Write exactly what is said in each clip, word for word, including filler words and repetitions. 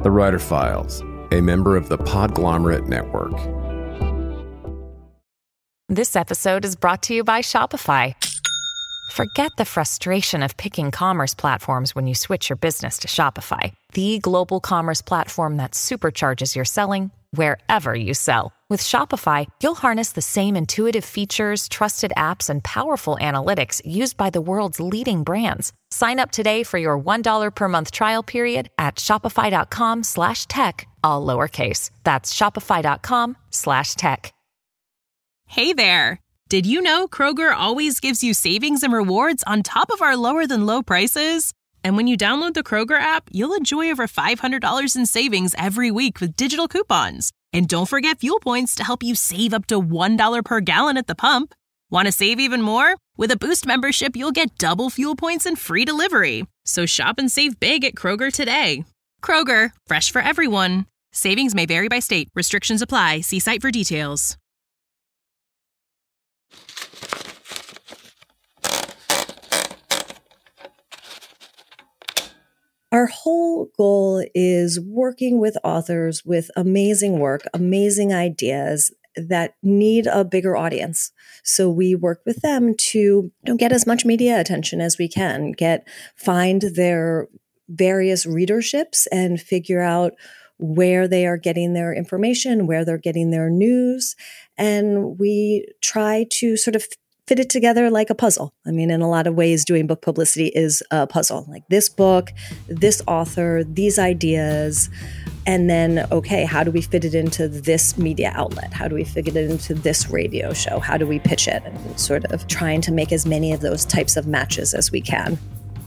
The Writer Files, a member of the Podglomerate Network. This episode is brought to you by Shopify. Forget the frustration of picking commerce platforms when you switch your business to Shopify, the global commerce platform that supercharges your selling wherever you sell. With Shopify, you'll harness the same intuitive features, trusted apps, and powerful analytics used by the world's leading brands. Sign up today for your one dollar per month trial period at shopify.com slash tech, all lowercase. That's shopify.com slash tech. Hey there! Did you know Kroger always gives you savings and rewards on top of our lower-than-low prices? And when you download the Kroger app, you'll enjoy over five hundred dollars in savings every week with digital coupons. And don't forget fuel points to help you save up to one dollar per gallon at the pump. Want to save even more? With a Boost membership, you'll get double fuel points and free delivery. So shop and save big at Kroger today. Kroger, fresh for everyone. Savings may vary by state. Restrictions apply. See site for details. Our whole goal is working with authors with amazing work, amazing ideas that need a bigger audience. So we work with them to you know, get as much media attention as we can, get find their various readerships and figure out where they are getting their information, where they're getting their news. And we try to sort of fit it together like a puzzle. I mean, in a lot of ways, doing book publicity is a puzzle. Like this book, this author, these ideas, and then, okay, how do we fit it into this media outlet? How do we fit it into this radio show? How do we pitch it? And sort of trying to make as many of those types of matches as we can.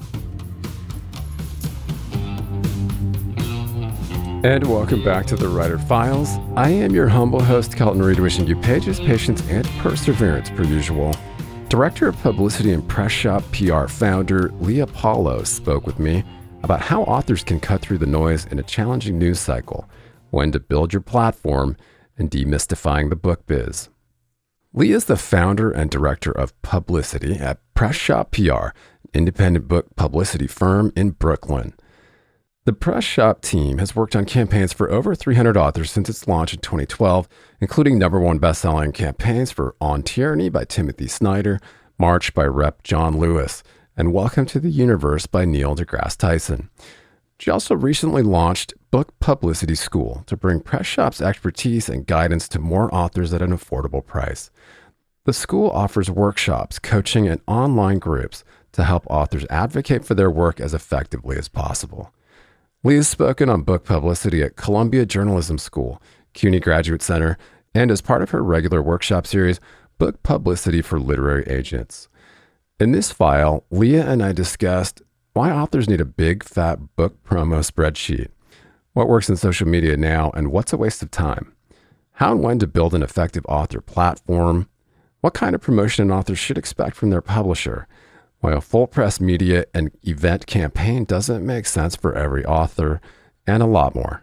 And welcome back to The Writer Files. I am your humble host, Kelton Reid, wishing you pages, patience, and perseverance per usual. Director of Publicity and Press Shop P R founder Leah Paulo spoke with me about how authors can cut through the noise in a challenging news cycle, when to build your platform, and demystifying the book biz. Leah is the founder and director of Publicity at Press Shop P R, an independent book publicity firm in Brooklyn. The Press Shop team has worked on campaigns for over three hundred authors since its launch in twenty twelve, including number one best-selling campaigns for On Tyranny by Timothy Snyder, March by Representative John Lewis, and Welcome to the Universe by Neil deGrasse Tyson. She also recently launched Book Publicity School to bring Press Shop's expertise and guidance to more authors at an affordable price. The school offers workshops, coaching, and online groups to help authors advocate for their work as effectively as possible. Leah has spoken on book publicity at Columbia Journalism School, CUNY Graduate Center, and as part of her regular workshop series, Book Publicity for Literary Agents. In this file, Leah and I discussed why authors need a big, fat book promo spreadsheet, what works in social media now, and what's a waste of time, how and when to build an effective author platform, what kind of promotion an author should expect from their publisher, why a full press media and event campaign doesn't make sense for every author, and a lot more.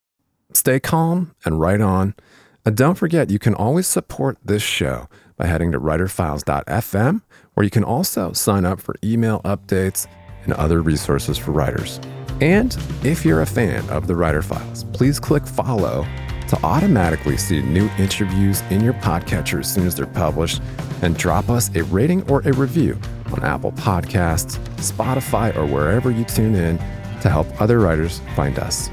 Stay calm and write on. And don't forget, you can always support this show by heading to writer files dot f m, where you can also sign up for email updates and other resources for writers. And if you're a fan of the Writer Files, please click follow to automatically see new interviews in your podcatcher as soon as they're published, and drop us a rating or a review on Apple Podcasts, Spotify, or wherever you tune in to help other writers find us.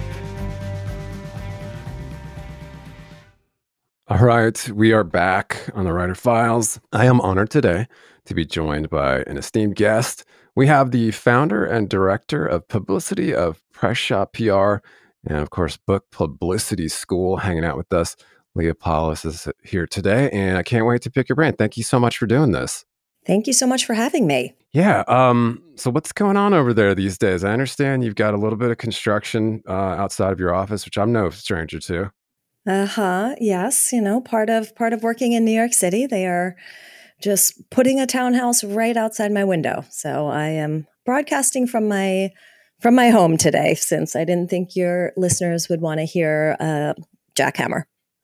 All right, we are back on the Writer Files. I am honored today to be joined by an esteemed guest. We have the founder and director of publicity of Press Shop P R, and of course, Book Publicity School, hanging out with us. Leah Paulo is here today, and I can't wait to pick your brain. Thank you so much for doing this. Thank you so much for having me. Yeah. Um, so what's going on over there these days? I understand you've got a little bit of construction uh, outside of your office, which I'm no stranger to. Uh-huh. Yes. You know, part of part of working in New York City, they are just putting a townhouse right outside my window. So I am broadcasting from my from my home today, since I didn't think your listeners would want to hear a jackhammer.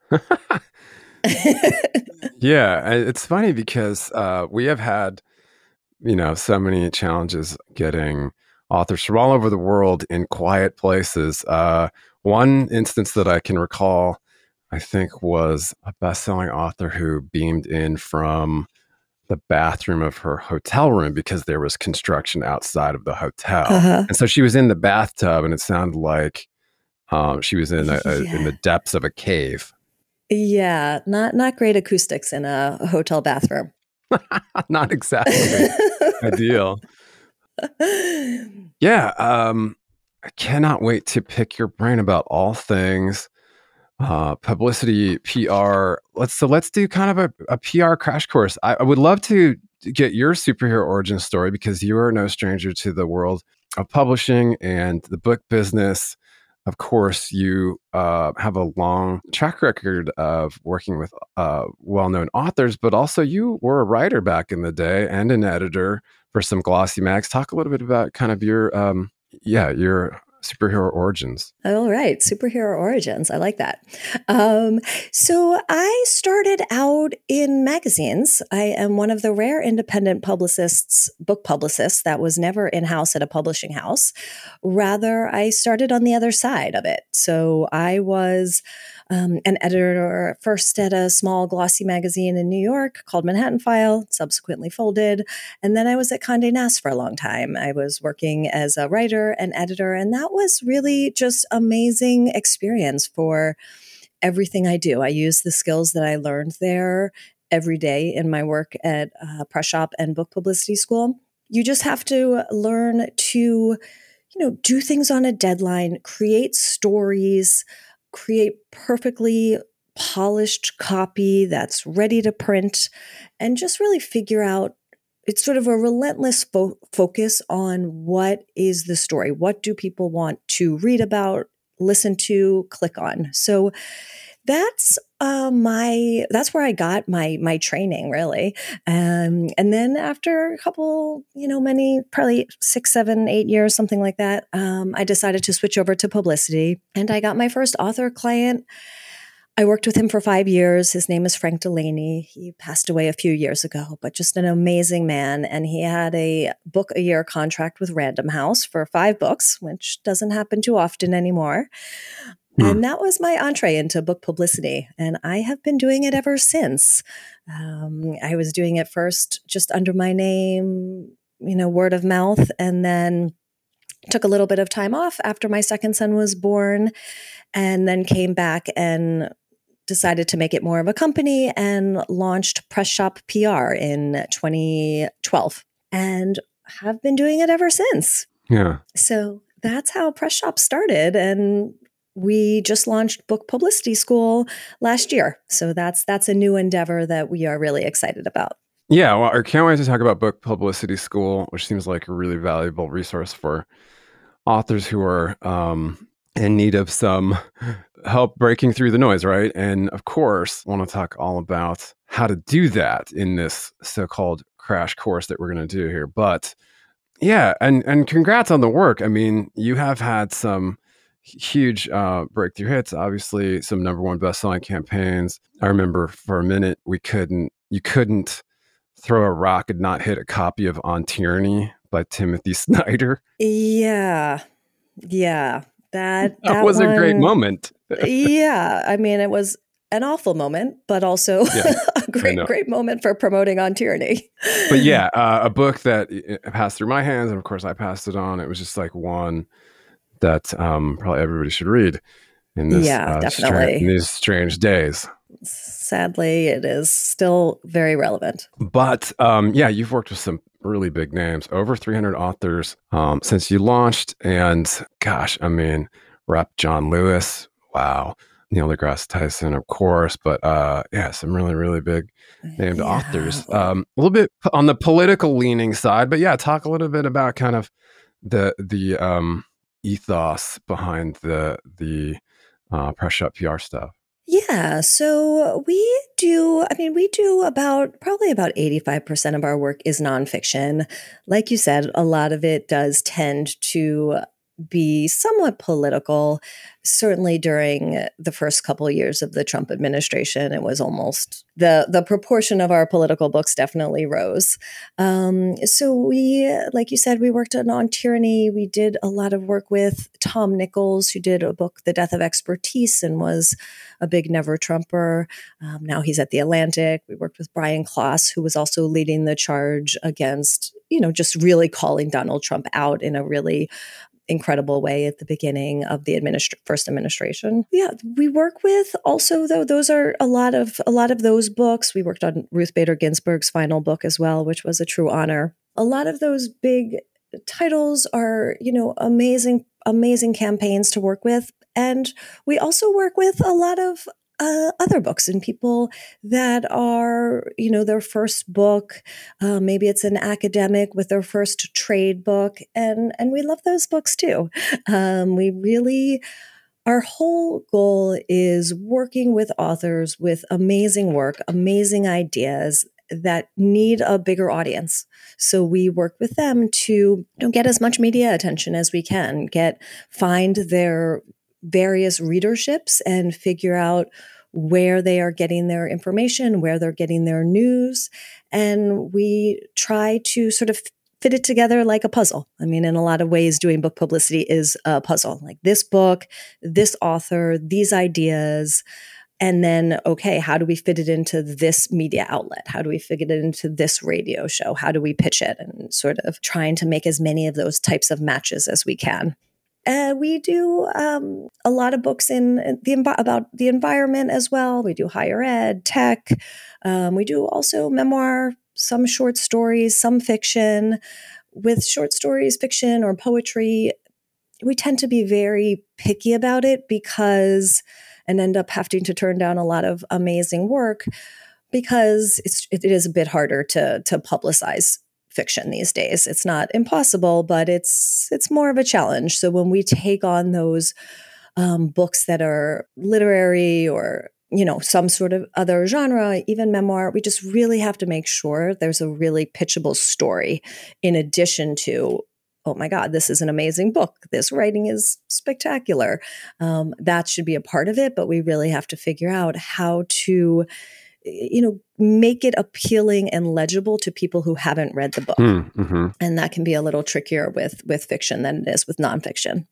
Yeah, it's funny because uh, we have had, you know, so many challenges getting authors from all over the world in quiet places. Uh, one instance that I can recall, I think, was a best-selling author who beamed in from the bathroom of her hotel room because there was construction outside of the hotel. Uh-huh. And so she was in the bathtub, and it sounded like um, she was in a, a, Yeah. in the depths of a cave. Yeah, not not great acoustics in a hotel bathroom. Not exactly ideal. Yeah, um, I cannot wait to pick your brain about all things uh, publicity, P R. Let's so let's do kind of a, a P R crash course. I, I would love to get your superhero origin story because you are no stranger to the world of publishing and the book business. Of course, you uh, have a long track record of working with uh, well-known authors, but also you were a writer back in the day and an editor for some glossy mags. Talk a little bit about kind of your, um, yeah, your superhero origins. All right, superhero origins. I like that. Um, so I started out in magazines. I am one of the rare independent publicists, book publicists, that was never in-house at a publishing house. Rather, I started on the other side of it. So I was um, an editor first at a small glossy magazine in New York called Manhattan File, subsequently folded. And then I was at Condé Nast for a long time. I was working as a writer and editor, and that was really just amazing experience for everything I do. I use the skills that I learned there every day in my work at uh, Press Shop and Book Publicity School. You just have to learn to, you know, do things on a deadline, create stories, create perfectly polished copy that's ready to print, and just really figure out. It's sort of a relentless fo- focus on what is the story? What do people want to read about, listen to, click on? So that's uh, my that's where I got my my training, really. Um, and then after a couple, you know, many probably six, seven, eight years, something like that, um, I decided to switch over to publicity, and I got my first author client. I worked with him for five years. His name is Frank Delaney. He passed away a few years ago, but just an amazing man. And he had a book a year contract with Random House for five books, which doesn't happen too often anymore. Hmm. And that was my entree into book publicity. And I have been doing it ever since. Um, I was doing it first just under my name, you know, word of mouth, and then took a little bit of time off after my second son was born, and then came back and decided to make it more of a company and launched Press Shop P R in twenty twelve and have been doing it ever since. Yeah. So that's how Press Shop started. And we just launched Book Publicity School last year. So that's that's a new endeavor that we are really excited about. Yeah. Well, I can't wait to talk about Book Publicity School, which seems like a really valuable resource for authors who are um, in need of some help breaking through the noise, right? And of course, I want to talk all about how to do that in this so-called crash course that we're going to do here. But yeah, and and congrats on the work. I mean, you have had some huge uh, breakthrough hits, obviously some number one best-selling campaigns. I remember for a minute, we couldn't, you couldn't throw a rock and not hit a copy of On Tyranny by Timothy Snyder. Yeah. Yeah. That, that, that was one, a great moment. Yeah. I mean, it was an awful moment, but also yeah, a great, great moment for promoting On Tyranny. But yeah, uh, a book that passed through my hands, and of course I passed it on. It was just like one that um, probably everybody should read in this yeah, uh, definitely. Strange, in these strange days. Sadly, it is still very relevant. But um, yeah, you've worked with some really big names, over three hundred authors um, since you launched. And gosh, I mean, Rep John Lewis, wow. Neil deGrasse Tyson, of course. But uh, yeah, some really, really big named yeah. authors. Um, a little bit on the political leaning side. But yeah, talk a little bit about kind of the the um, ethos behind the, the uh, Press Shop P R stuff. Yeah, so we do, I mean, we do about, probably about eighty-five percent of our work is nonfiction. Like you said, a lot of it does tend to be somewhat political. Certainly during the first couple of years of the Trump administration, it was almost the the proportion of our political books definitely rose. Um, so we, like you said, we worked on, on tyranny. We did a lot of work with Tom Nichols, who did a book, The Death of Expertise, and was a big Never Trumper. Um, now he's at The Atlantic. We worked with Brian Klaas, who was also leading the charge against, you know, just really calling Donald Trump out in a really incredible way at the beginning of the administ- first administration. Yeah, we work with also, though, those are a lot of a lot of those books. We worked on Ruth Bader Ginsburg's final book as well, which was a true honor. A lot of those big titles are, you know, amazing, amazing campaigns to work with. And we also work with a lot of Uh, other books and people that are, you know, their first book. Uh, maybe it's an academic with their first trade book. And, and we love those books too. Um, we really, our whole goal is working with authors with amazing work, amazing ideas that need a bigger audience. So we work with them to, you know, get as much media attention as we can, get, find their various readerships and figure out where they are getting their information, where they're getting their news. And we try to sort of fit it together like a puzzle. I mean, in a lot of ways, doing book publicity is a puzzle. Like this book, this author, these ideas. And then, okay, how do we fit it into this media outlet? How do we fit it into this radio show? How do we pitch it? And sort of trying to make as many of those types of matches as we can. Uh, we do um, a lot of books in the envi- about the environment as well. We do higher ed, tech. Um, we do also memoir, some short stories, some fiction. With short stories, fiction, or poetry, we tend to be very picky about it because, and end up having to turn down a lot of amazing work because it's, it is a bit harder to to publicize fiction these days. It's not impossible, but it's it's more of a challenge. So when we take on those um, books that are literary or, you know, some sort of other genre, even memoir, we just really have to make sure there's a really pitchable story in addition to, oh my God, this is an amazing book. This writing is spectacular. Um, that should be a part of it, but we really have to figure out how to, you know, make it appealing and legible to people who haven't read the book. Mm-hmm. And that can be a little trickier with, with fiction than it is with nonfiction.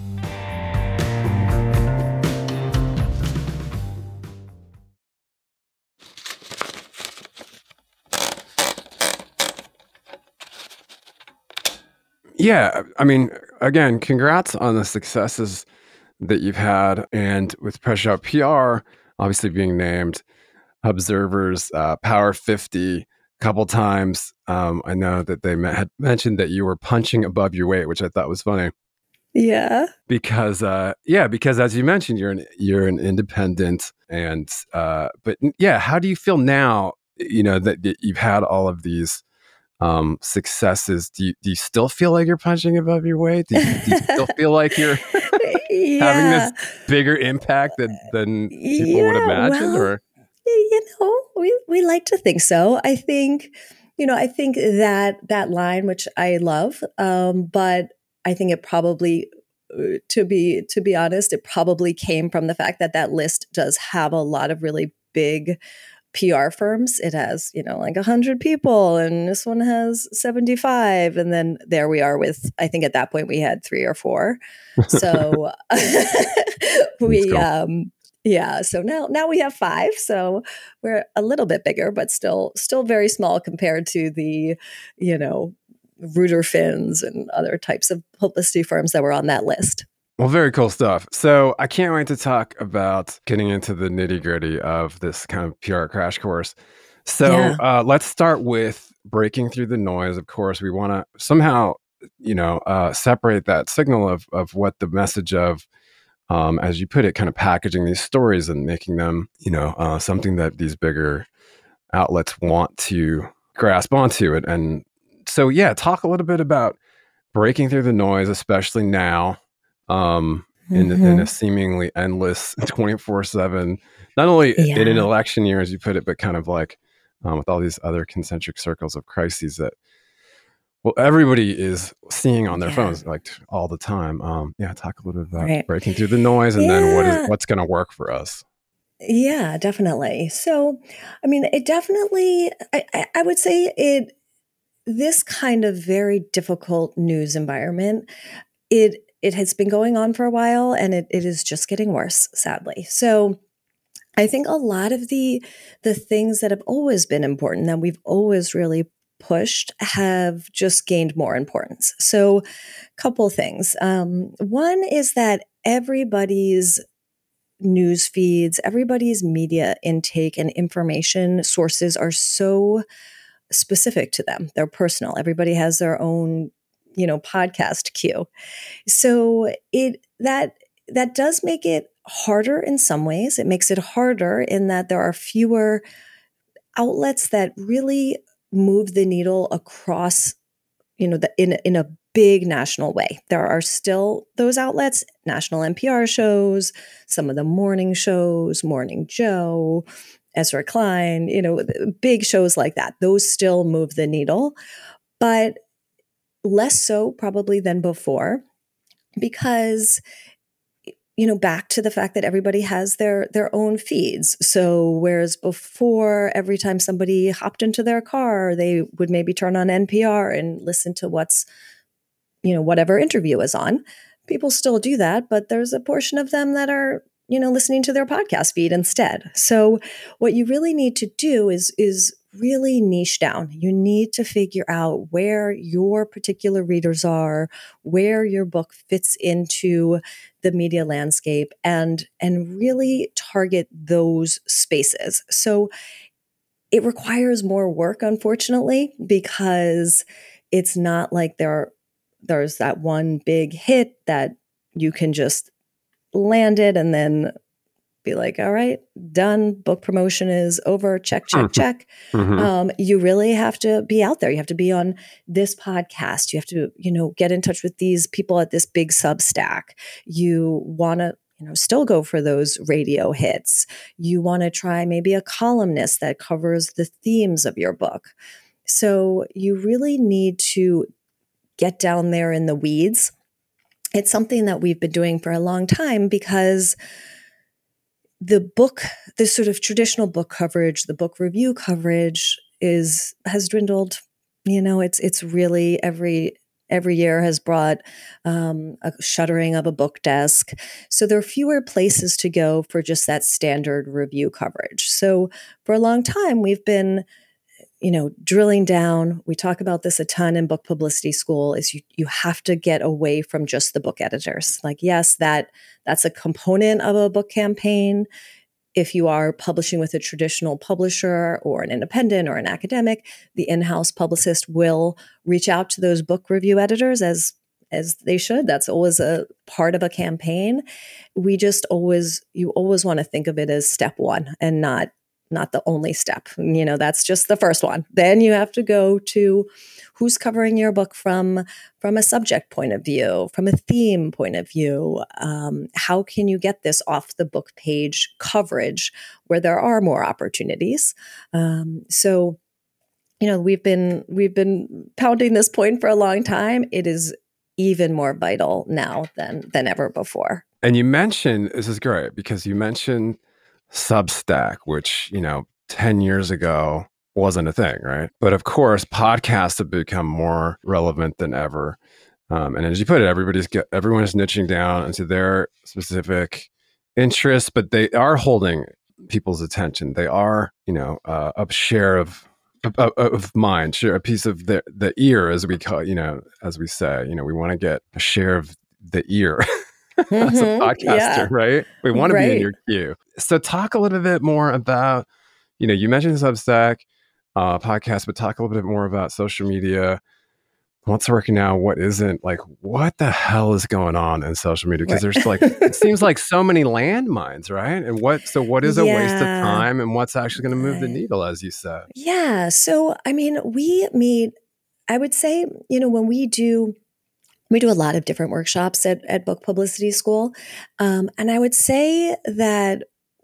Yeah. I mean, again, congrats on the successes that you've had. And with Press Shop P R, obviously being named Observer's uh, Power fifty a couple times. Um, I know that they me- had mentioned that you were punching above your weight, which I thought was funny. Yeah. Because, uh, yeah, because as you mentioned, you're an you're an independent, and uh, but yeah, how do you feel now? You know that, that you've had all of these um, successes. Do you do you still feel like you're punching above your weight? Do you, do you still feel like you're yeah. having this bigger impact than than people yeah, would imagine? Well, or you know, we we like to think so. I think, you know, I think that that line, which I love, um, but I think it probably, to be to be honest, it probably came from the fact that that list does have a lot of really big P R firms. It has, you know, like one hundred people, and this one has seventy-five. And then there we are with, I think at that point we had three or four. So we, cool. um, yeah. So now, now we have five. So we're a little bit bigger, but still, still very small compared to the, you know, Reuter Finns and other types of publicity firms that were on that list. Well, very cool stuff. So I can't wait to talk about getting into the nitty gritty of this kind of P R crash course. So Yeah. uh, let's start with breaking through the noise. Of course, we want to somehow, you know, uh, separate that signal of of what the message of, um, as you put it, kind of packaging these stories and making them, you know, uh, something that these bigger outlets want to grasp onto it. And so, yeah, talk a little bit about breaking through the noise, especially now. Um, in, Mm-hmm. in a seemingly endless twenty-four seven, not only Yeah. in an election year, as you put it, but kind of like um, with all these other concentric circles of crises that well, everybody is seeing on their Yeah. phones like all the time. Um, yeah, talk a little bit about Right. breaking through the noise, and then what is Yeah. what's going to work for us. Yeah, definitely. So, I mean, it definitely, I, I I would say it, this kind of very difficult news environment, it, it has been going on for a while and it, it is just getting worse, sadly. So I think a lot of the, the things that have always been important that we've always really pushed have just gained more importance. So, couple things. Um, one is that everybody's news feeds, everybody's media intake and information sources are so specific to them. They're personal. Everybody has their own, you know, podcast queue. So it that that does make it harder in some ways. It makes it harder in that there are fewer outlets that really move the needle across, you know, the, in in a big national way. There are still those outlets, national N P R shows, some of the morning shows, Morning Joe, Ezra Klein, you know, big shows like that. Those still move the needle, but less so probably than before because you know, back to the fact that everybody has their their own feeds. So whereas before, every time somebody hopped into their car, they would maybe turn on N P R and listen to what's, you know, whatever interview is on. People still do that, but there's a portion of them that are, you know, listening to their podcast feed instead. So what you really need to do is is really niche down. You need to figure out where your particular readers are, where your book fits into the media landscape, and and really target those spaces. So it requires more work, unfortunately, because it's not like there there's that one big hit that you can just land it and then be like, all right, done. Book promotion is over. Check, check, check. Mm-hmm. Um, you really have to be out there. You have to be on this podcast. You have to, you know, get in touch with these people at this big Substack. You want to, you know, still go for those radio hits. You want to try maybe a columnist that covers the themes of your book. So you really need to get down there in the weeds. It's something that we've been doing for a long time because the book, this sort of traditional book coverage, the book review coverage is has dwindled. You know, it's it's really every every year has brought um, a shuttering of a book desk. So there are fewer places to go for just that standard review coverage. So for a long time, we've been, you know, drilling down. We talk about this a ton in book publicity school is you, you have to get away from just the book editors. Like, yes, that that's a component of a book campaign. If you are publishing with a traditional publisher or an independent or an academic, the in-house publicist will reach out to those book review editors as as they should. That's always a part of a campaign. We just always, you always want to think of it as step one and not not the only step. You know, that's just the first one. Then you have to go to who's covering your book from, from a subject point of view, from a theme point of view. Um, how can you get this off the book page coverage where there are more opportunities? Um, so, you know, we've been, we've been pounding this point for a long time. It is even more vital now than, than ever before. And you mentioned, this is great because you mentioned Substack, which, you know, ten years ago wasn't a thing, right? But of course, podcasts have become more relevant than ever. Um, and as you put it, everybody's get, everyone is niching down into their specific interests, but they are holding people's attention. They are, you know, uh, a share of of, of mind, share a piece of the the ear, as we call, you know, as we say. You know, we want to get a share of the ear. As a podcaster, yeah. right? We want to Right. be in your queue. So talk a little bit more about, you know, you mentioned Substack uh, podcast, but talk a little bit more about social media. What's working now? What isn't? Like, what the hell is going on in social media? Because Right. there's like, it seems like so many landmines, right? And what, so what is a waste of Yeah. time and what's actually going to move the Right. needle, as you said? Yeah. So, I mean, we meet, I would say, you know, when we do, we do a lot of different workshops at, at Book Publicity School. Um, and I would say that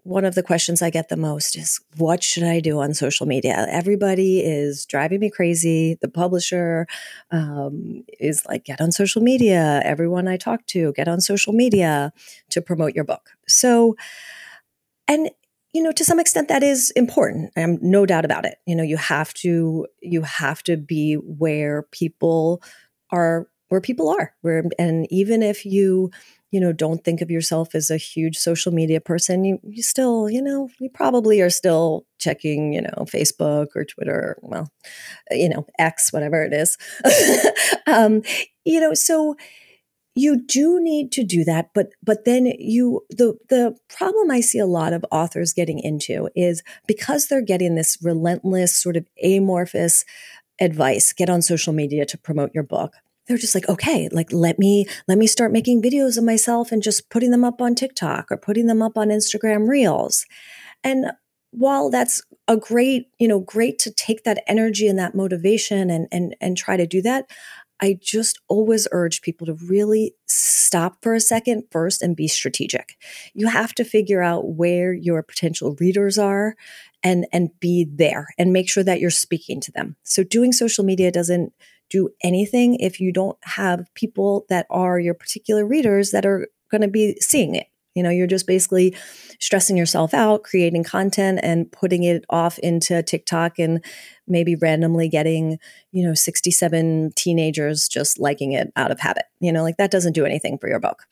one of the questions I get the most is, what should I do on social media? Everybody is driving me crazy. The publisher um, is like, get on social media. Everyone I talk to, get on social media to promote your book. So, and you know, to some extent that is important. I'm no doubt about it. You know, you have to, you have to be where people are, where people are, where, and even if you, you know, don't think of yourself as a huge social media person, you, you still, you know, you probably are still checking, you know, Facebook or Twitter, well, you know, X, whatever it is. um, you know, so you do need to do that, but but then you the the problem I see a lot of authors getting into is because they're getting this relentless sort of amorphous advice, get on social media to promote your book. They're just like, okay, like let me let me start making videos of myself and just putting them up on TikTok or putting them up on Instagram Reels. And while that's a great, you know, great to take that energy and that motivation and and and try to do that, I just always urge people to really stop for a second first and be strategic. You have to figure out where your potential readers are and, and be there and make sure that you're speaking to them. So doing social media doesn't do anything if you don't have people that are your particular readers that are going to be seeing it. You know, you're just basically stressing yourself out, creating content and putting it off into TikTok and maybe randomly getting, you know, sixty-seven teenagers just liking it out of habit. You know, like that doesn't do anything for your book.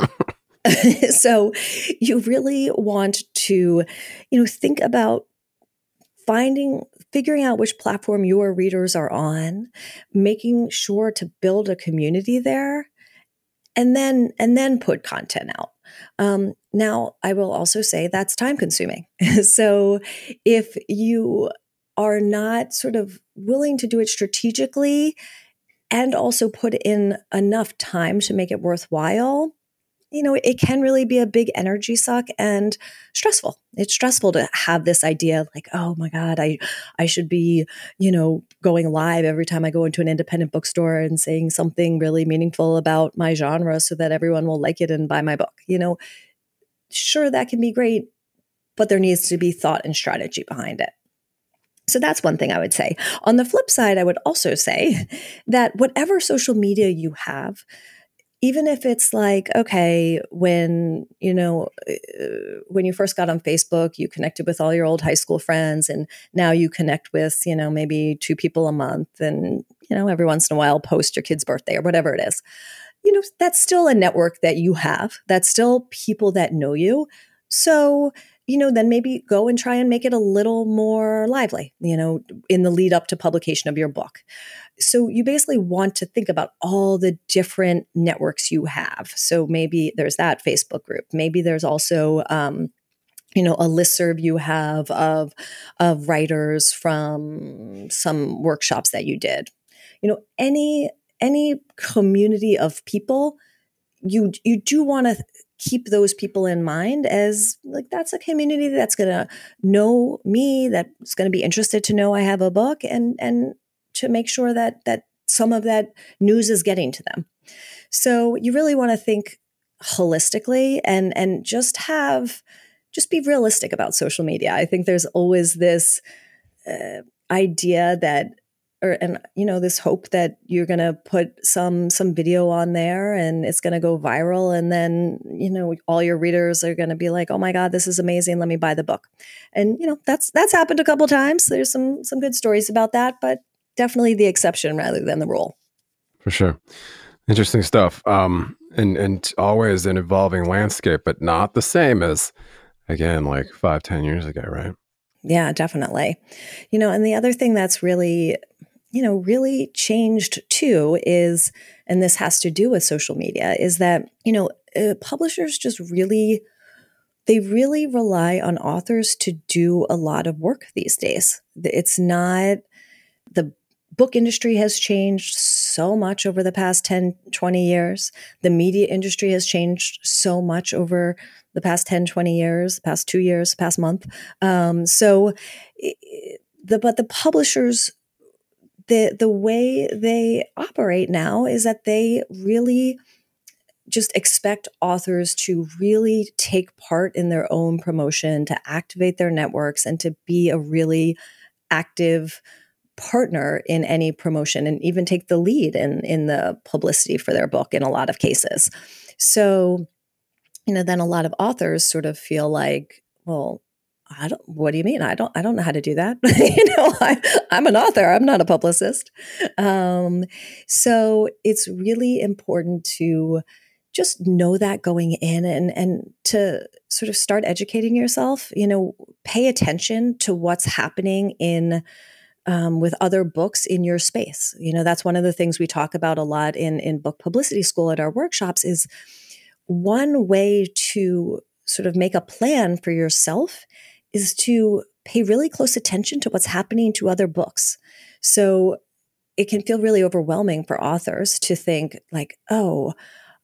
So you really want to, you know, think about finding, figuring out which platform your readers are on, making sure to build a community there, and then, and then put content out. Um, now, I will also say that's time consuming. So if you are not sort of willing to do it strategically and also put in enough time to make it worthwhile, you know, it can really be a big energy suck and stressful. It's stressful to have this idea of like, oh my God, I, I should be, you know, going live every time I go into an independent bookstore and saying something really meaningful about my genre so that everyone will like it and buy my book. You know, sure, that can be great, but there needs to be thought and strategy behind it. So that's one thing I would say. On the flip side, I would also say that whatever social media you have, even if it's like, okay, when, you know, when you first got on Facebook, you connected with all your old high school friends and now you connect with, you know, maybe two people a month and, you know, every once in a while post your kid's birthday or whatever it is. You know, that's still a network that you have. That's still people that know you. So, you know, then maybe go and try and make it a little more lively, you know, in the lead up to publication of your book. So you basically want to think about all the different networks you have. So maybe there's that Facebook group. Maybe there's also, um, you know, a listserv you have of, of writers from some workshops that you did. You know, any any community of people, you you do want to keep those people in mind as like that's a community that's going to know me, that's going to be interested to know I have a book, and and to make sure that that some of that news is getting to them. So you really want to think holistically and and just have just be realistic about social media. I think there's always this uh, idea that or and you know this hope that you're going to put some some video on there and it's going to go viral and then you know all your readers are going to be like, oh my God, this is amazing, let me buy the book. And you know that's that's happened a couple times. There's some some good stories about that, but definitely the exception rather than the rule. For sure. Interesting stuff. Um, and, and always an evolving landscape, but not the same as, again, like five, ten years ago, right? Yeah, definitely. You know, and the other thing that's really, you know, really changed too is, and this has to do with social media, is that, you know, uh, publishers just really, they really rely on authors to do a lot of work these days. It's not, the book industry has changed so much over the past ten, twenty years. The media industry has changed so much over the past ten, twenty years, past two years, past month. Um, so the, but the publishers, the, the way they operate now is that they really just expect authors to really take part in their own promotion, to activate their networks, and to be a really active partner in any promotion, and even take the lead in, in the publicity for their book in a lot of cases. So, you know, then a lot of authors sort of feel like, well, I don't, what do you mean? I don't, I don't know how to do that. you know, I, I'm an author. I'm not a publicist. Um, so it's really important to just know that going in, and, and to sort of start educating yourself, you know, pay attention to what's happening in, um, with other books in your space. You know, that's one of the things we talk about a lot in, in book publicity school at our workshops. Is one way to sort of make a plan for yourself is to pay really close attention to what's happening to other books. So it can feel really overwhelming for authors to think like, oh,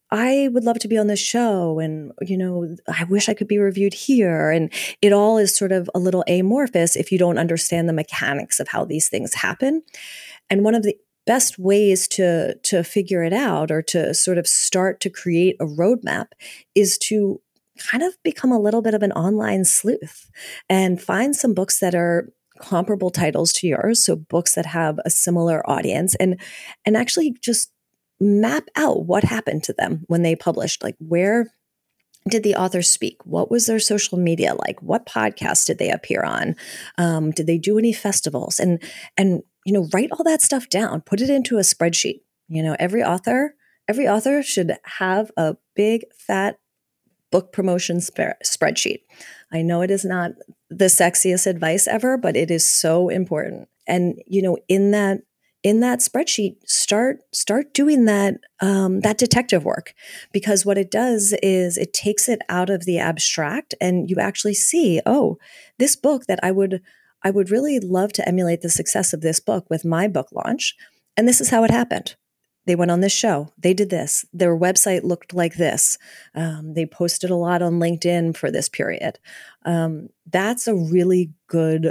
I would love to be on this show, and, you know, I wish I could be reviewed here. And it all is sort of a little amorphous if you don't understand the mechanics of how these things happen. And one of the best ways to, to figure it out, or to sort of start to create a roadmap, is to kind of become a little bit of an online sleuth and find some books that are comparable titles to yours. So books that have a similar audience, and, and actually just map out what happened to them when they published. Like, where did the author speak? What was their social media like? What podcast did they appear on? Um, did they do any festivals? And, and, you know, write all that stuff down, put it into a spreadsheet. You know, every author, every author should have a big fat book promotion sp- spreadsheet. I know it is not the sexiest advice ever, but it is so important. And, you know, in that, in that spreadsheet, start, start doing that, um, that detective work, because what it does is it takes it out of the abstract, and you actually see, oh, this book that I would, I would really love to emulate the success of this book with my book launch. And this is how it happened. They went on this show. They did this. Their website looked like this. Um, they posted a lot on LinkedIn for this period. Um, that's a really good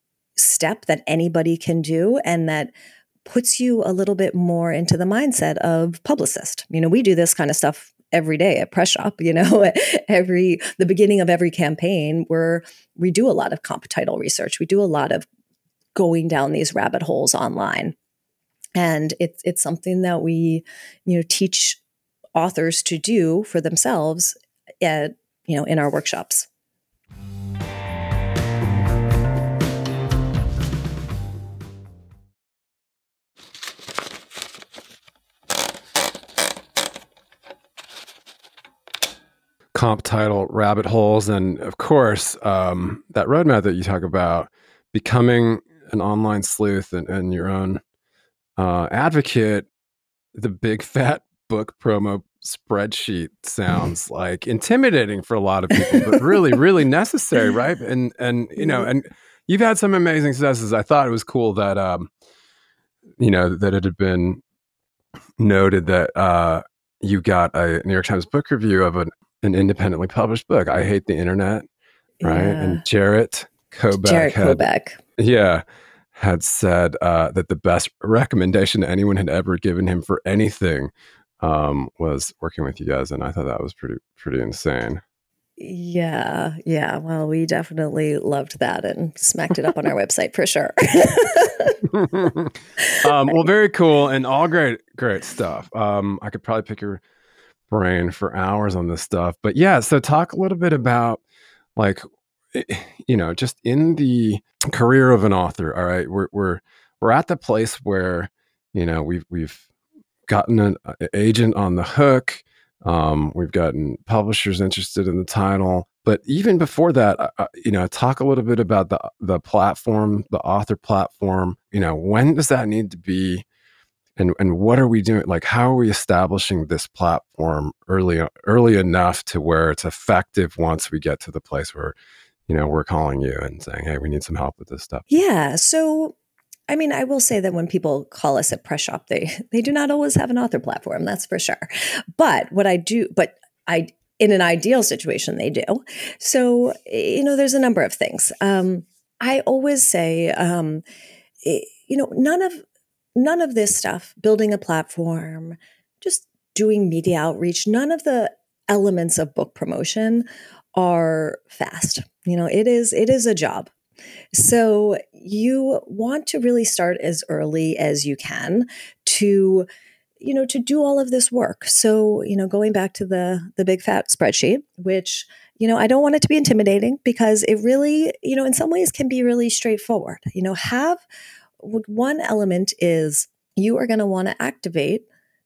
step that anybody can do, and that puts you a little bit more into the mindset of publicist. You know, we do this kind of stuff every day at Press Shop. You know, every the beginning of every campaign, where we do a lot of comp title research. We do a lot of going down these rabbit holes online. And it's it's something that we, you know, teach authors to do for themselves at, you know, in our workshops. Comp title rabbit holes, and of course, um, that roadmap that you talk about, becoming an online sleuth and, and your own uh, advocate. The big fat book promo spreadsheet sounds like intimidating for a lot of people, but really, really necessary, right? And and you know, and you've had some amazing successes. I thought it was cool that um, you know, that it had been noted that uh, you got a New York Times book review of an, an independently published book, I Hate the Internet, right? Yeah. And Jarrett Kobach, Jarrett had, Kobach, yeah, had said uh, that the best recommendation anyone had ever given him for anything um, was working with you guys, and I thought that was pretty pretty insane. Yeah, yeah. Well, we definitely loved that and smacked it up on our website for sure. um, well, very cool, and all great, great stuff. Um, I could probably pick your brain for hours on this stuff, but yeah. So, talk a little bit about, like, you know, just in the career of an author. All right, we're we're we're at the place where, you know, we've we've gotten an agent on the hook. Um, we've gotten publishers interested in the title, but even before that, uh, you know, talk a little bit about the the platform, the author platform. You know, when does that need to be, and and what are we doing? Like, how are we establishing this platform early early enough to where it's effective once we get to the place where, you know, we're calling you and saying, hey, we need some help with this stuff? Yeah. So, I mean, I will say that when people call us at Press Shop, they they do not always have an author platform. That's for sure. But what I do, but I, in an ideal situation, they do. So, you know, there's a number of things. Um, I always say, um, you know, none of none of this stuff, building a platform, just doing media outreach, none of the elements of book promotion are fast. You know, it is it is a job. So you want to really start as early as you can to, you know, to do all of this work. So, you know, going back to the the big fat spreadsheet, which, you know, I don't want it to be intimidating because it really, you know, in some ways can be really straightforward. You know, have one element is you are going to want to activate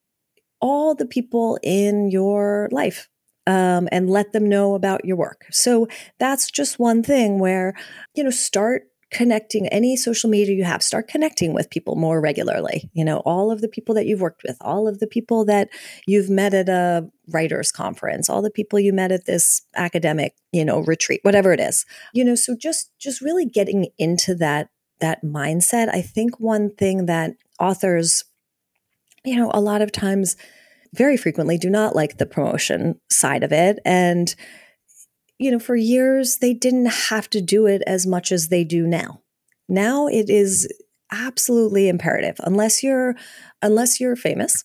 all the people in your life um, and let them know about your work. So that's just one thing where, you know, start connecting any social media you have, start connecting with people more regularly. You know, all of the people that you've worked with, all of the people that you've met at a writers conference, all the people you met at this academic, you know, retreat, whatever it is, you know, so just, just really getting into that, that mindset. I think one thing that authors, you know, a lot of times, very frequently do not like the promotion side of it. And, you know, for years, they didn't have to do it as much as they do now. Now it is absolutely imperative, unless you're, unless you're famous,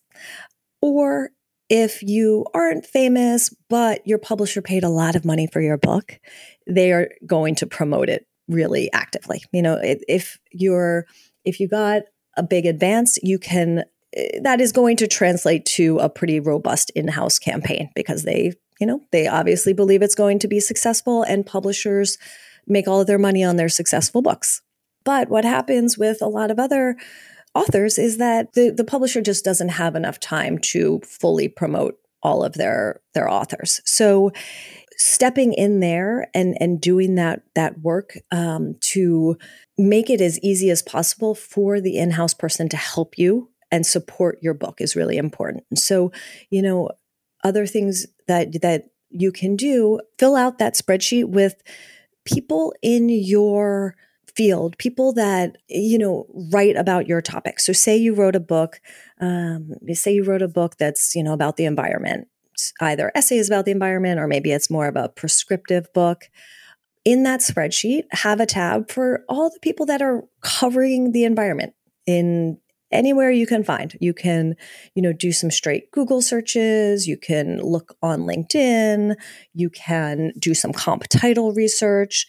or if you aren't famous, but your publisher paid a lot of money for your book, they are going to promote it really actively. You know, if you're, if you got a big advance, you can, that is going to translate to a pretty robust in-house campaign because they, you know, they obviously believe it's going to be successful, and publishers make all of their money on their successful books. But what happens with a lot of other authors is that the, the publisher just doesn't have enough time to fully promote all of their, their authors. So stepping in there and, and doing that, that work um, to make it as easy as possible for the in-house person to help you and support your book is really important. So, you know, other things that that you can do, fill out that spreadsheet with people in your field, people that, you know, write about your topic. So say you wrote a book, um, say you wrote a book that's, you know, about the environment, either essays about the environment, or maybe it's more of a prescriptive book. In that spreadsheet, have a tab for all the people that are covering the environment in anywhere you can find. You can, you know, do some straight Google searches. You can look on LinkedIn. You can do some comp title research.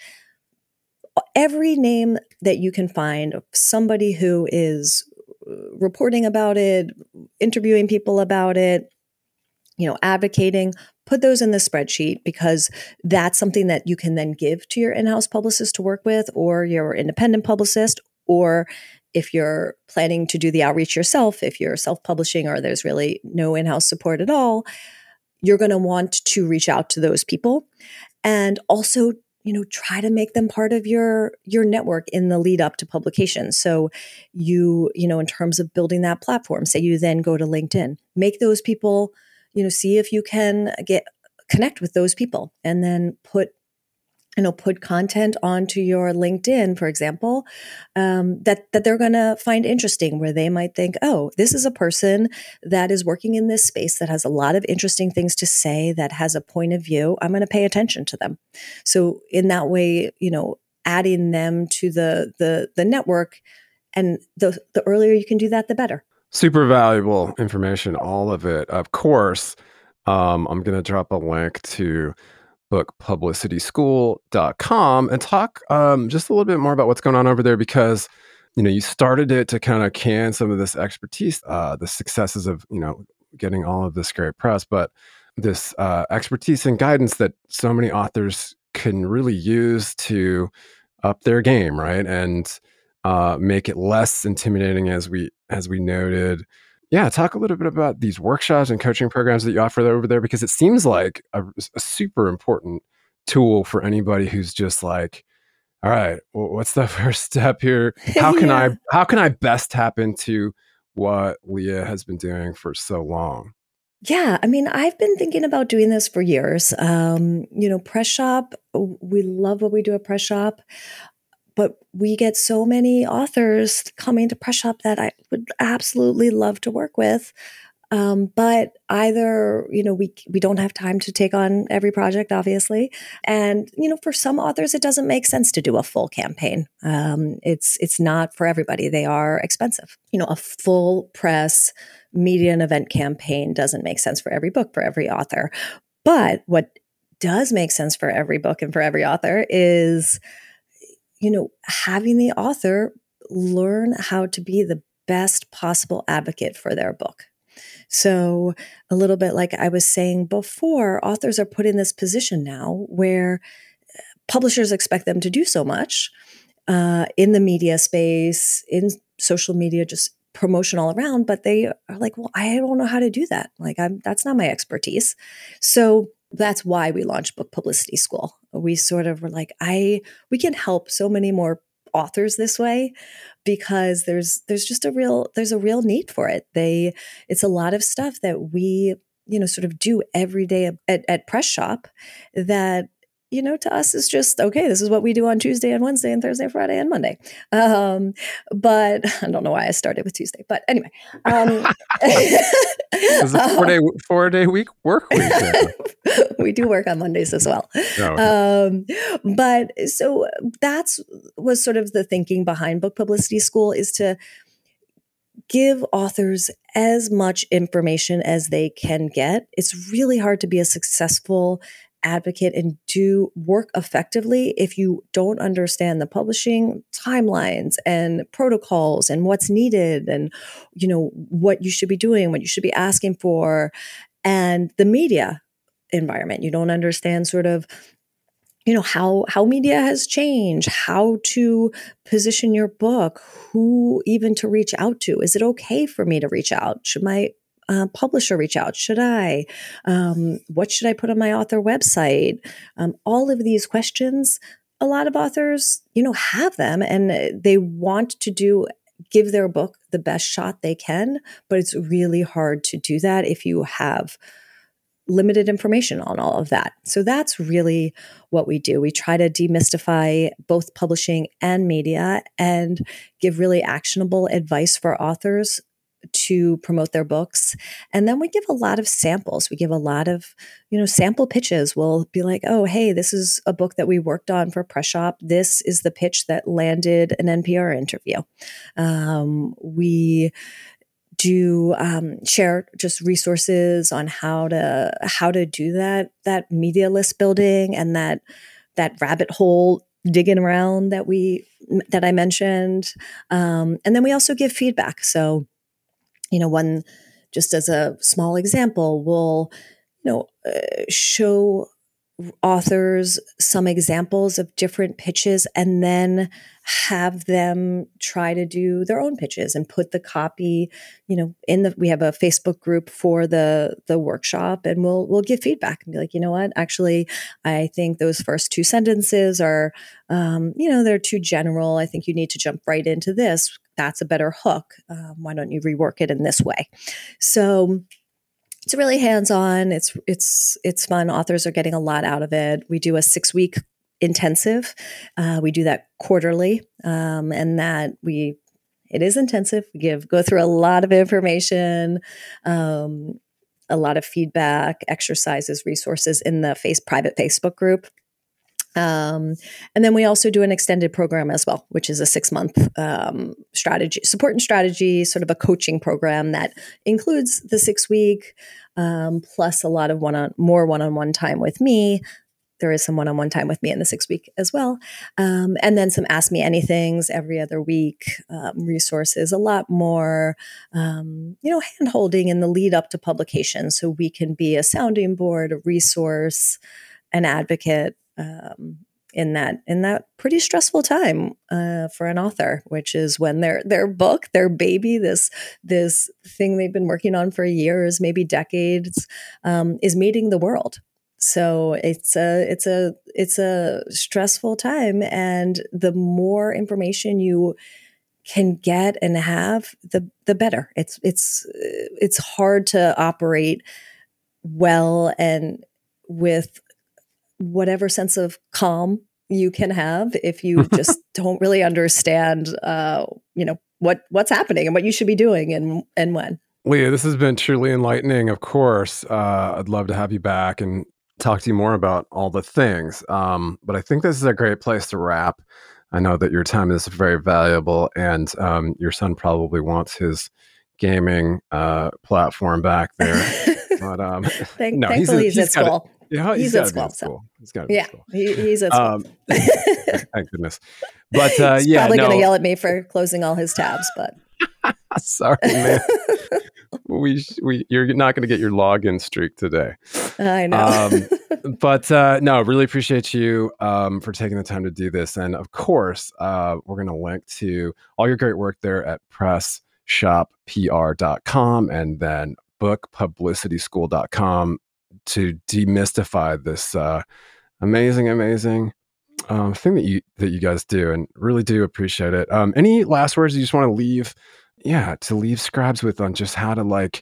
Every name that you can find of somebody who is reporting about it, interviewing people about it, you know, advocating, put those in the spreadsheet, because that's something that you can then give to your in-house publicist to work with, or your independent publicist, or if you're planning to do the outreach yourself, if you're self-publishing or there's really no in-house support at all, you're going to want to reach out to those people, and also, you know, try to make them part of your your network in the lead up to publication. So you, you know, in terms of building that platform, say you then go to LinkedIn, make those people, you know, see if you can get connect with those people, and then put you know, put content onto your LinkedIn, for example, um, that, that they're going to find interesting, where they might think, oh, this is a person that is working in this space that has a lot of interesting things to say, that has a point of view. I'm going to pay attention to them. So in that way, you know, adding them to the, the, the network, and the, the earlier you can do that, the better. Super valuable information, all of it. Of course, um, I'm going to drop a link to book publicity school dot com and talk um, just a little bit more about what's going on over there, because, you know, you started it to kind of can some of this expertise, uh, the successes of, you know, getting all of this great press, but this uh, expertise and guidance that so many authors can really use to up their game, right? And uh, make it less intimidating, as we as we noted. Yeah, talk a little bit about these workshops and coaching programs that you offer over there, because it seems like a, a super important tool for anybody who's just like, all right, well, what's the first step here? How can yeah. I how can I best tap into what Leah has been doing for so long? Yeah, I mean, I've been thinking about doing this for years. Um, you know, Press Shop, we love what we do at Press Shop. But we get so many authors coming to Press Shop that I would absolutely love to work with. Um, but either, you know, we we don't have time to take on every project, obviously, and you know, for some authors, it doesn't make sense to do a full campaign. Um, it's it's not for everybody. They are expensive. You know, a full press media and event campaign doesn't make sense for every book, for every author. But what does make sense for every book and for every author is, you know, having the author learn how to be the best possible advocate for their book. So a little bit like I was saying before, authors are put in this position now where publishers expect them to do so much uh, in the media space, in social media, just promotion all around, but they are like, well, I don't know how to do that. Like, I'm, that's not my expertise. So that's why we launched Book Publicity School. We sort of were like, I, we can help so many more authors this way because there's, there's just a real, there's a real need for it. They, it's a lot of stuff that we, you know, sort of do every day at, at Press Shop that, you know, to us is just, okay, this is what we do on Tuesday and Wednesday and Thursday, Friday and Monday. Um, but I don't know why I started with Tuesday, but anyway. Um, it's a four day, four day week work week. Yeah. We do work on Mondays as well. Oh, okay. Um, but so that's was sort of the thinking behind Book Publicity School, is to give authors as much information as they can get. It's really hard to be a successful advocate and do work effectively if you don't understand the publishing timelines and protocols and what's needed and, you know, what you should be doing, what you should be asking for, and the media environment. You don't understand sort of, you know, how, how media has changed, how to position your book, who even to reach out to. Is it okay for me to reach out? Should my Uh, publisher reach out? Should I? Um, what should I put on my author website? Um, all of these questions, a lot of authors, you know, have them and they want to do, give their book the best shot they can, but it's really hard to do that if you have limited information on all of that. So that's really what we do. We try to demystify both publishing and media and give really actionable advice for authors to promote their books. And then we give a lot of samples. We give a lot of, you know, sample pitches. We'll be like, oh, hey, this is a book that we worked on for Press Shop. This is the pitch that landed an N P R interview. Um, we do um, share just resources on how to how to do that that media list building and that that rabbit hole digging around that we that I mentioned. Um, and then we also give feedback. So, you know, one, just as a small example, we'll, you know, uh, show authors some examples of different pitches and then have them try to do their own pitches and put the copy, you know, in the, we have a Facebook group for the, the workshop, and we'll, we'll give feedback and be like, you know what, actually, I think those first two sentences are, um, you know, they're too general. I think you need to jump right into this. That's a better hook. Um, why don't you rework it in this way? So it's really hands-on. It's it's it's fun. Authors are getting a lot out of it. We do a six-week intensive. Uh, we do that quarterly, um, and that we it is intensive. We give go through a lot of information, um, a lot of feedback, exercises, resources in the face private Facebook group. Um, and then we also do an extended program as well, which is a six month um, strategy, support and strategy, sort of a coaching program that includes the six week, um, plus a lot of one on more one-on-one time with me. There is some one-on-one time with me in the six week as well. Um, and then some Ask Me Anythings every other week, um, resources, a lot more, um, you know, hand holding in the lead up to publication. So we can be a sounding board, a resource, an advocate, Um, in that in that pretty stressful time uh, for an author, which is when their their book, their baby, this this thing they've been working on for years, maybe decades, um, is meeting the world. So it's a it's a it's a stressful time, and the more information you can get and have, the the better. It's it's it's hard to operate well and with whatever sense of calm you can have if you just don't really understand, uh, you know, what what's happening and what you should be doing and and when. Leah, this has been truly enlightening. Of course, uh, I'd love to have you back and talk to you more about all the things. Um, but I think this is a great place to wrap. I know that your time is very valuable, and um, your son probably wants his gaming uh, platform back there. But um, Thank, no, thankfully he's, he's, he's at gotta, school. Yeah, he's, he's, he's at got to be school, at school. so. He's got to be yeah, at school. he, he's at school. Um, thank goodness. But uh, he's yeah, probably no. going to yell at me for closing all his tabs, but sorry, man. we we you're not going to get your login streak today. I know. um, but uh, no, really appreciate you um, for taking the time to do this. And of course, uh, we're going to link to all your great work there at press shop p r dot com and then book publicity school dot com to demystify this uh, amazing, amazing um, thing that you that you guys do, and really do appreciate it. Um, any last words you just want to leave? Yeah, to leave scribes with on just how to like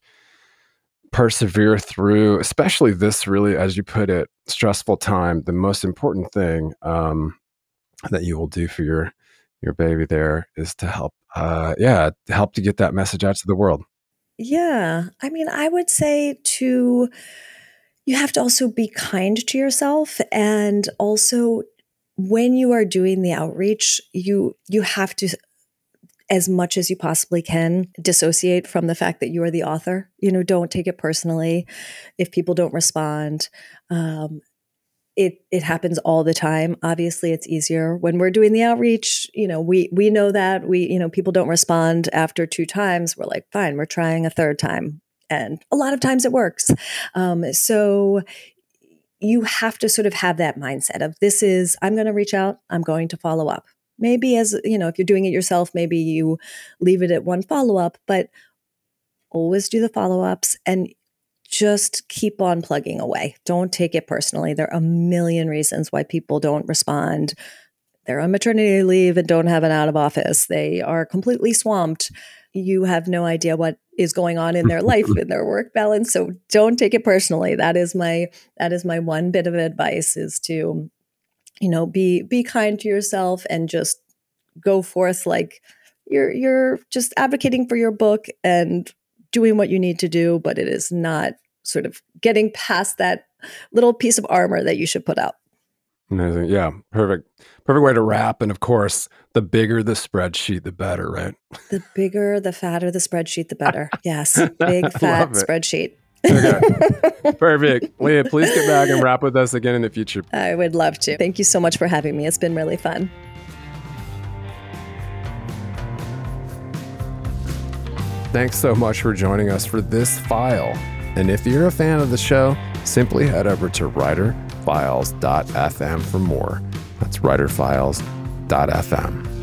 persevere through, especially this really, as you put it, stressful time. The most important thing um, that you will do for your your baby there is to help, uh, yeah, to help to get that message out to the world. Yeah, I mean, I would say to you have to also be kind to yourself, and also when you are doing the outreach, you you have to, as much as you possibly can, dissociate from the fact that you are the author. You know, don't take it personally if people don't respond. Um, it it happens all the time. Obviously, it's easier when we're doing the outreach. You know, we we know that we you know people don't respond after two times. We're like, fine, we're trying a third time, and a lot of times it works. Um, so you have to sort of have that mindset of this is I'm going to reach out. I'm going to follow up. Maybe as, you know, if you're doing it yourself, maybe you leave it at one follow-up, but always do the follow-ups and just keep on plugging away. Don't take it personally. There are a million reasons why people don't respond. They're on maternity leave and don't have an out of office. They are completely swamped. You have no idea what is going on in their life, in their work balance. So don't take it personally. That is my, that is my one bit of advice, is to, you know, be be kind to yourself and just go forth like you're you're just advocating for your book and doing what you need to do, but it is not sort of getting past that little piece of armor that you should put out. Amazing. Yeah, perfect. Perfect way to wrap. And of course, the bigger the spreadsheet, the better, right? The bigger, the fatter the spreadsheet, the better. Yes, big fat spreadsheet. Okay. Perfect. Leah, please get back and wrap with us again in the future. I would love to. Thank you so much for having me. It's been really fun. Thanks so much for joining us for this file. And if you're a fan of the show, simply head over to writer files dot f m for more. That's writer files dot f m.